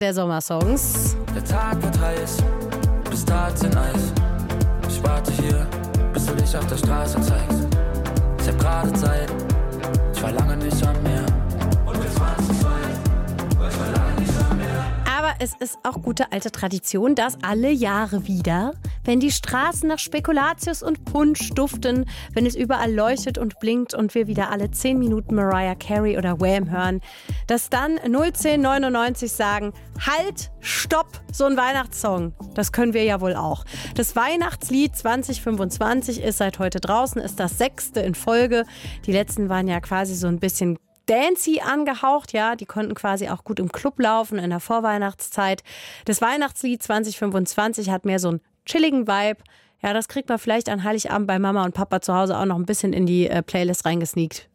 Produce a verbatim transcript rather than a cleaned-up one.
der Sommersongs. Der Tag wird heiß, bis Taten Eis. Ich warte hier, bis du dich auf der Straße zeigst. Ich hab gerade Zeit, ich war lange nicht am Meer. Und jetzt war es zu weit, weil ich war lange nicht am Meer. Aber es ist auch gute alte Tradition, dass alle Jahre wieder, wenn die Straßen nach Spekulatius und Punsch duften, wenn es überall leuchtet und blinkt und wir wieder alle zehn Minuten Mariah Carey oder Wham hören, dass dann null zehn neunundneunzig sagen, halt, stopp, so ein Weihnachtssong. Das können wir ja wohl auch. Das Weihnachtslied zwanzig fünfundzwanzig ist seit heute draußen, ist das sechste in Folge. Die letzten waren ja quasi so ein bisschen Dancy angehaucht, ja, die konnten quasi auch gut im Club laufen in der Vorweihnachtszeit. Das Weihnachtslied zwanzig fünfundzwanzig hat mehr so einen chilligen Vibe. Ja, das kriegt man vielleicht an Heiligabend bei Mama und Papa zu Hause auch noch ein bisschen in die äh, Playlist reingesneakt.